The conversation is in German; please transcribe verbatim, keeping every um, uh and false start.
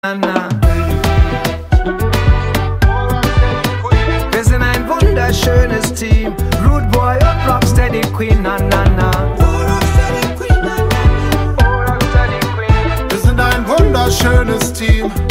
Na, na. Wir sind ein wunderschönes Team, Rude Boy und Rocksteady Queen, na na na. Wir sind ein wunderschönes Team.